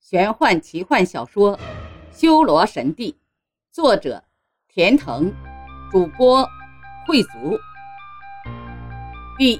玄幻奇幻小说《修罗神帝》，作者田腾，主播慧族。第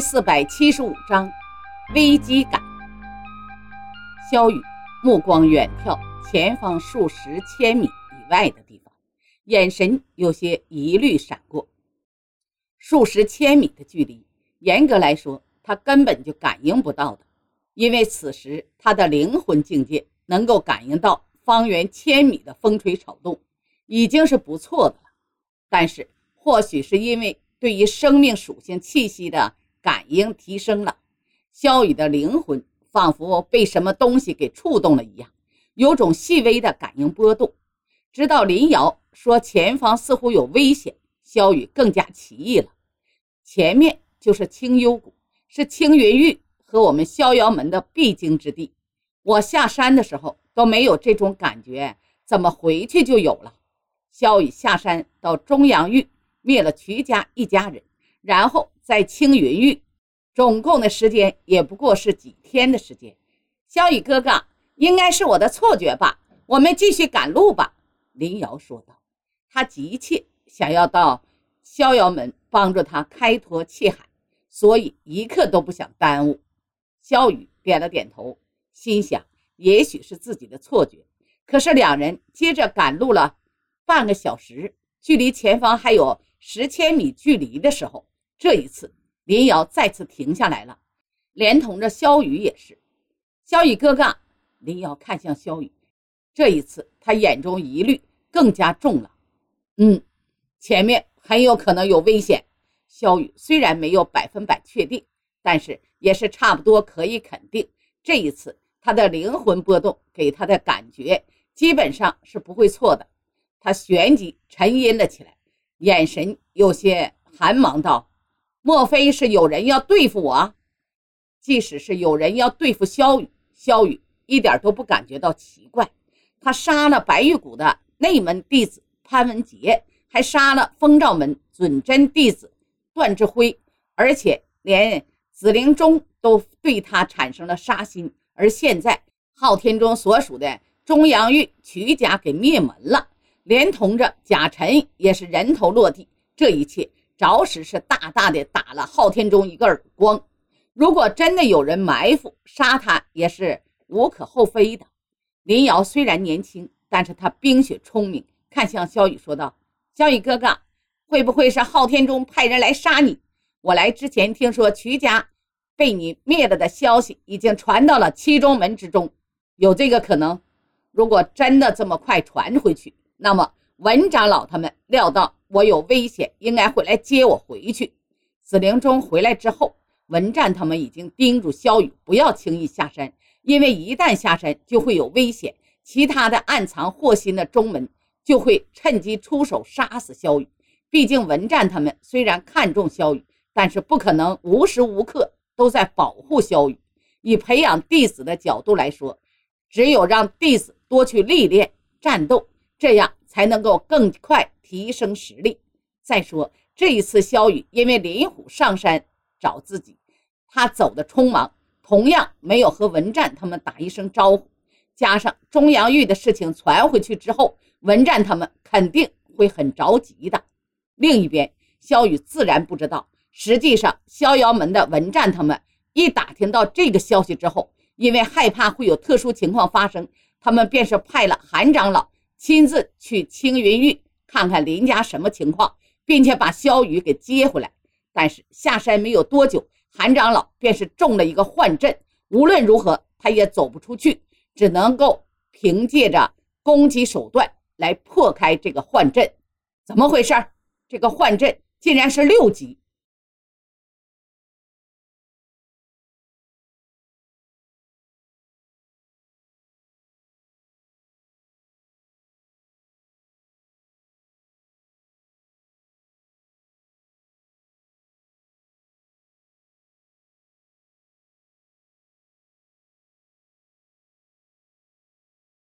1475章危机感。萧雨目光远眺前方数十千米以外的地方，眼神有些疑虑闪过。数十千米的距离，严格来说他根本就感应不到的，因为此时他的灵魂境界能够感应到方圆1000米的风吹草动，已经是不错的了。但是或许是因为对于生命属性气息的感应提升了，萧雨的灵魂仿佛被什么东西给触动了一样，有种细微的感应波动。直到林瑶说前方似乎有危险，萧雨更加奇异了。前面就是青幽谷，是青云玉和我们逍遥门的必经之地。我下山的时候都没有这种感觉，怎么回去就有了？萧雨下山到中阳域，灭了瞿家一家人，然后在青云域，总共的时间也不过是几天的时间。萧雨哥哥，应该是我的错觉吧，我们继续赶路吧。林瑶说道，他急切想要到逍遥门帮助他开拓气海，所以一刻都不想耽误。萧雨点了点头，心想也许是自己的错觉。可是两人接着赶路了半个小时，距离前方还有10千米距离的时候，这一次林瑶再次停下来了，连同着萧雨也是。萧雨哥哥，林瑶看向萧雨，这一次他眼中疑虑更加重了。前面很有可能有危险。萧雨虽然没有100%确定，但是也是差不多可以肯定，这一次他的灵魂波动给他的感觉基本上是不会错的。他旋即沉吟了起来，眼神有些寒芒道，莫非是有人要对付我？即使是有人要对付萧雨，萧雨一点都不感觉到奇怪。他杀了白玉谷的内门弟子潘文杰，还杀了风照门准真弟子段志辉，而且连紫灵宗都对他产生了杀心。而现在昊天宗所属的中阳域瞿家给灭门了，连同着贾晨也是人头落地。这一切着实是大大的打了昊天宗一个耳光。如果真的有人埋伏杀他，也是无可厚非的。林瑶虽然年轻，但是他冰雪聪明，看向萧雨说道，萧雨哥哥，会不会是昊天宗派人来杀你？我来之前听说瞿家被你灭了的消息已经传到了七宗门之中，有这个可能？如果真的这么快传回去，那么文长老他们料到我有危险，应该会来接我回去。紫灵宗回来之后，文战他们已经叮嘱萧雨不要轻易下山，因为一旦下山就会有危险，其他的暗藏祸心的宗门就会趁机出手杀死萧雨。毕竟文战他们虽然看重萧雨，但是不可能无时无刻都在保护萧雨。以培养弟子的角度来说，只有让弟子多去历练战斗，这样才能够更快提升实力。再说这一次萧雨因为林虎上山找自己，他走得匆忙，同样没有和文战他们打一声招呼，加上中阳域的事情传回去之后，文战他们肯定会很着急的。另一边，萧雨自然不知道，实际上逍遥门的文战他们一打听到这个消息之后，因为害怕会有特殊情况发生，他们便是派了韩长老亲自去青云域看看林家什么情况，并且把萧雨给接回来。但是下山没有多久，韩长老便是中了一个幻阵，无论如何他也走不出去，只能够凭借着攻击手段来破开这个幻阵。怎么回事？这个幻阵竟然是6级，